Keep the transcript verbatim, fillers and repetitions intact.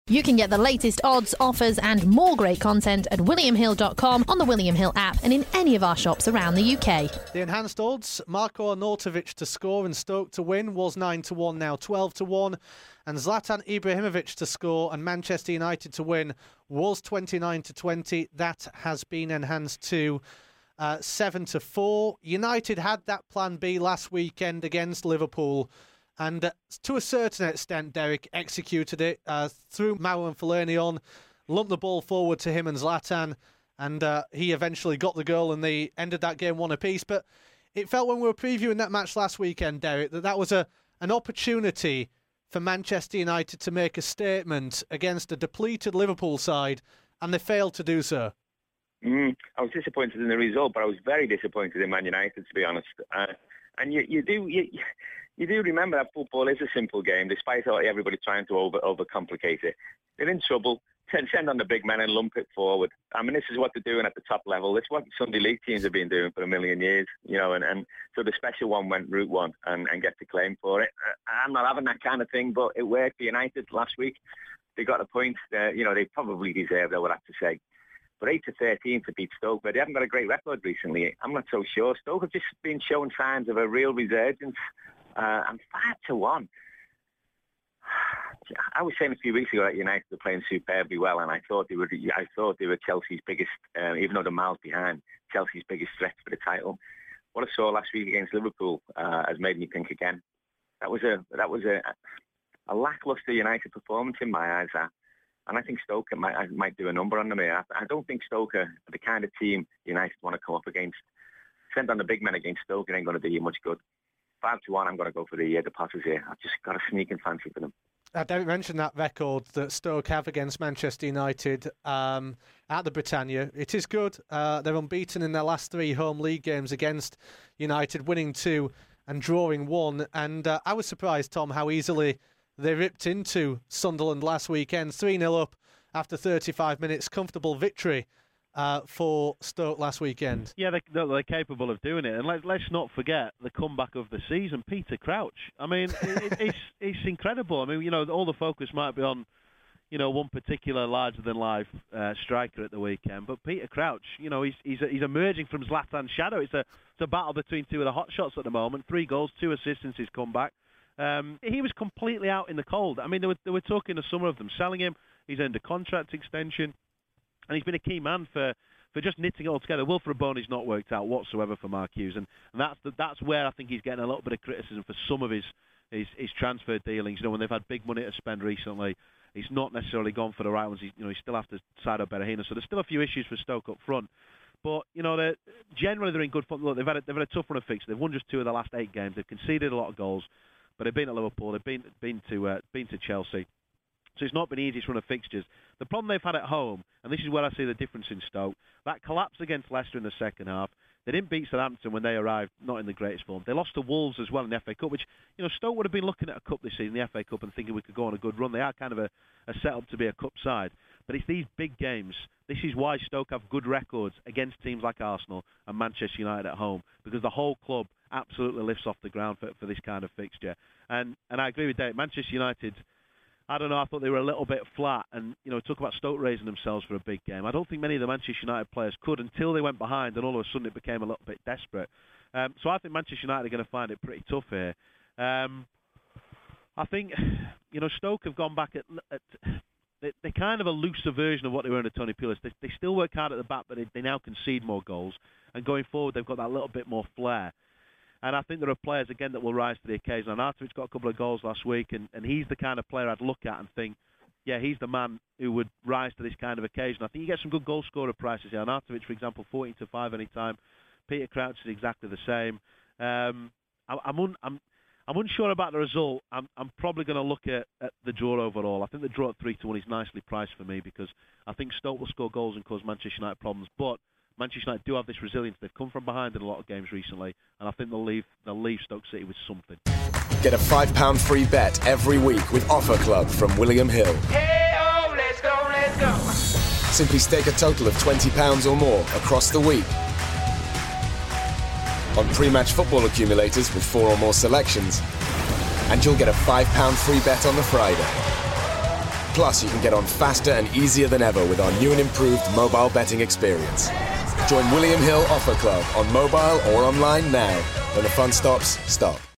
You can get the latest odds, offers and more great content at william hill dot com, on the William Hill app and in any of our shops around the U K. The enhanced odds, Marko Arnautovic to score and Stoke to win was nine to one, now twelve to one. And Zlatan Ibrahimovic to score and Manchester United to win was twenty-nine to twenty. That has been enhanced to uh, seven to four. United had that plan B last weekend against Liverpool. And uh, to a certain extent, Derek executed it, uh, threw Marouane Fellaini on, lumped the ball forward to him and Zlatan, and uh, he eventually got the goal and they ended that game one apiece. But it felt when we were previewing that match last weekend, Derek, that that was a an opportunity for Manchester United to make a statement against a depleted Liverpool side, and they failed to do so. Mm, I was disappointed in the result, but I was very disappointed in Man United, to be honest. Uh, and you, you do... You, You do remember that football is a simple game, despite everybody trying to over overcomplicate it. They're in trouble. Send on the big men and lump it forward. I mean, this is what they're doing at the top level. It's what Sunday League teams have been doing for a million years, you know. And, and so the special one went route one and, and gets the claim for it. I'm not having that kind of thing, but it worked for United last week. They got a point. Uh, you know, they probably deserved, I would have to say. But eight to thirteen to beat Stoke, but they haven't got a great record recently. I'm not so sure. Stoke have just been showing signs of a real resurgence. Uh, and five to one. I was saying a few weeks ago that United were playing superbly well, and I thought they were. I thought they were Chelsea's biggest, uh, even though they're miles behind, Chelsea's biggest threat for the title. What I saw last week against Liverpool uh, has made me think again. That was a that was a, a lacklustre United performance in my eyes, uh, and I think Stoke might might do a number on them here. I, I don't think Stoke are the kind of team United want to come up against. Send on the big men against Stoke, it ain't going to do you much good. Five to one, I'm going to go for the uh, the Potters here. I've just got a sneaking fancy for them. Uh, Derek mentioned that record that Stoke have against Manchester United um, at the Britannia. It is good. Uh, they're unbeaten in their last three home league games against United, winning two and drawing one. And uh, I was surprised, Tom, how easily they ripped into Sunderland last weekend. three nil up after thirty-five minutes. Comfortable victory Uh, for Stoke last weekend. Yeah, they, they're capable of doing it. And let, let's not forget the comeback of the season, Peter Crouch. I mean, it, it's it's incredible. I mean, you know, all the focus might be on, you know, one particular larger-than-life uh, striker at the weekend. But Peter Crouch, you know, he's he's, he's emerging from Zlatan's shadow. It's a, it's a battle between two of the hotshots at the moment. Three goals, two assists since his comeback. Um, he was completely out in the cold. I mean, they were, they were talking to some of them selling him. He's earned a contract extension. And he's been a key man for, for just knitting it all together. Wilfred Boney's not worked out whatsoever for Mark Hughes, and, and that's the, that's where I think he's getting a little bit of criticism for some of his, his his transfer dealings. You know, when they've had big money to spend recently, he's not necessarily gone for the right ones. He, you know, he still have to side up Berahino, so there's still a few issues for Stoke up front. But you know, they're, generally they're in good form. Look, they've had a, they've had a tough run of fixtures. They've won just two of the last eight games. They've conceded a lot of goals, but they've been at Liverpool. They've been been to uh, been to Chelsea. So it's not been the easiest run of fixtures. The problem they've had at home, and this is where I see the difference in Stoke, that collapse against Leicester in the second half. They didn't beat Southampton when they arrived, not in the greatest form. They lost to Wolves as well in the F A Cup, which, you know, Stoke would have been looking at a cup this season, the F A Cup, and thinking we could go on a good run. They are kind of a, a set-up to be a cup side. But it's these big games. This is why Stoke have good records against teams like Arsenal and Manchester United at home, because the whole club absolutely lifts off the ground for, for this kind of fixture. And and I agree with Dave. Manchester United, I don't know, I thought they were a little bit flat. And, you know, talk about Stoke raising themselves for a big game. I don't think many of the Manchester United players could until they went behind, and all of a sudden it became a little bit desperate. Um, so I think Manchester United are going to find it pretty tough here. Um, I think, you know, Stoke have gone back at... at they, they're kind of a looser version of what they were under Tony Pulis. They, they still work hard at the back, but they, they now concede more goals. And going forward, they've got that little bit more flair. And I think there are players, again, that will rise to the occasion. Arnautovic got a couple of goals last week, and, and he's the kind of player I'd look at and think, yeah, he's the man who would rise to this kind of occasion. I think you get some good goal scorer prices here. Arnautovic, for example, fourteen to five any time. Peter Crouch is exactly the same. Um, I, I'm, un, I'm I'm unsure about the result. I'm, I'm probably going to look at, at the draw overall. I think the draw at three to one is nicely priced for me, because I think Stoke will score goals and cause Manchester United problems. But Manchester United do have this resilience. They've come from behind in a lot of games recently, and I think they'll leave they'll leave Stoke City with something. Get a five pound free bet every week with Offer Club from William Hill. Hey, oh, let's go, let's go. Simply stake a total of twenty pounds or more across the week on pre-match football accumulators with four or more selections, and you'll get a five pound free bet on the Friday. Plus, you can get on faster and easier than ever with our new and improved mobile betting experience. Join William Hill Offer Club on mobile or online now. When the fun stops, stop.